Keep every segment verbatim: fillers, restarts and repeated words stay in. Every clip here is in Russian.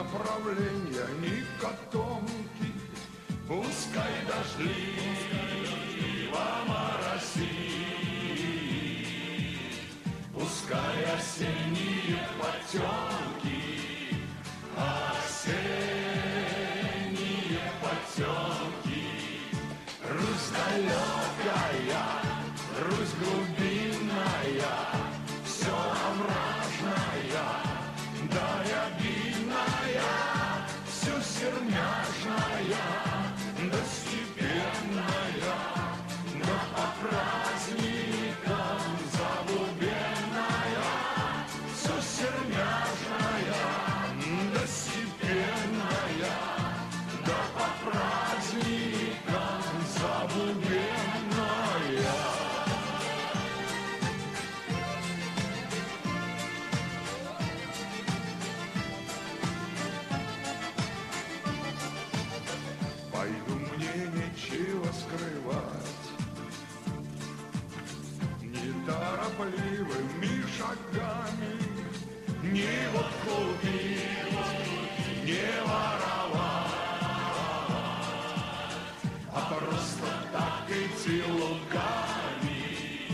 направления, ни котомки. Пускай дождливо моросит, пускай осенние потемки, осенние потемки. Русь далекая, Русь глубинная, все овражная, да и обидная, все сермяжная, да степенная, да по праздникам забубенная, все сермяжная, да степенная, да по праздникам забубенная. Пойду, мне нечего скрывать, неторопливыми шагами, не вот купить, не воровать, а просто так идти лугами,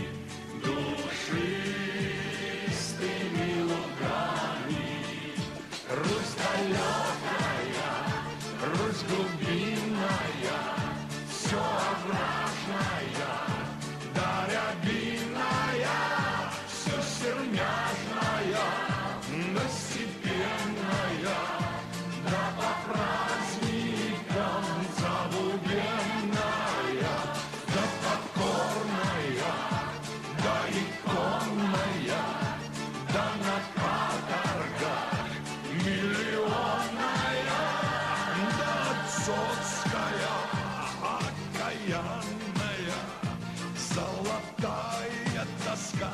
душистыми лугами. Русь далекая, Русь глубинная, все овражная, да рябиная, все сермяжная, да степенная, да по праздникам забубенная, да покорная, да иконная, да на каторгах миллионная, да отцовская, окаянная, золотая тоска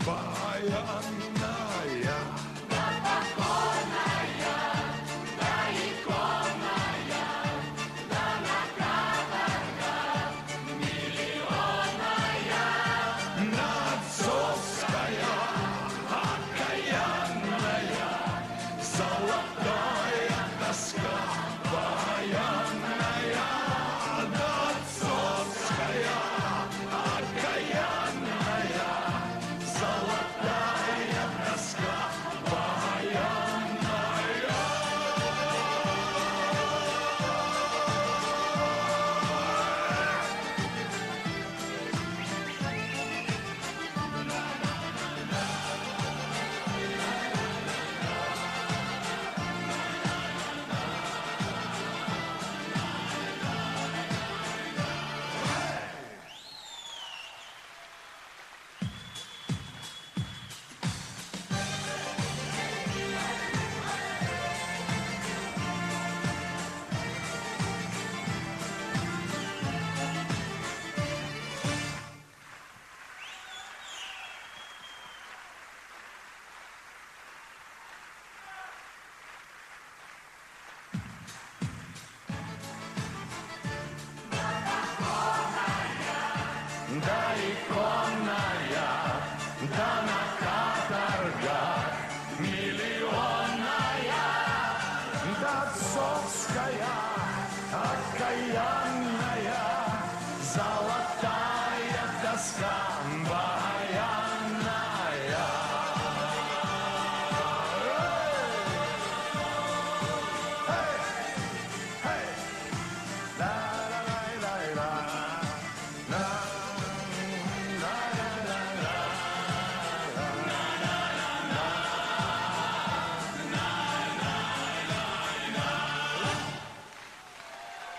баянная. Да покорная, да иконная, да на каторгах миллионная, да отцовская, окаянная, золотая тоска баянная, да отцовская, окаянная, золотая тоска баянная. Да иконная, да на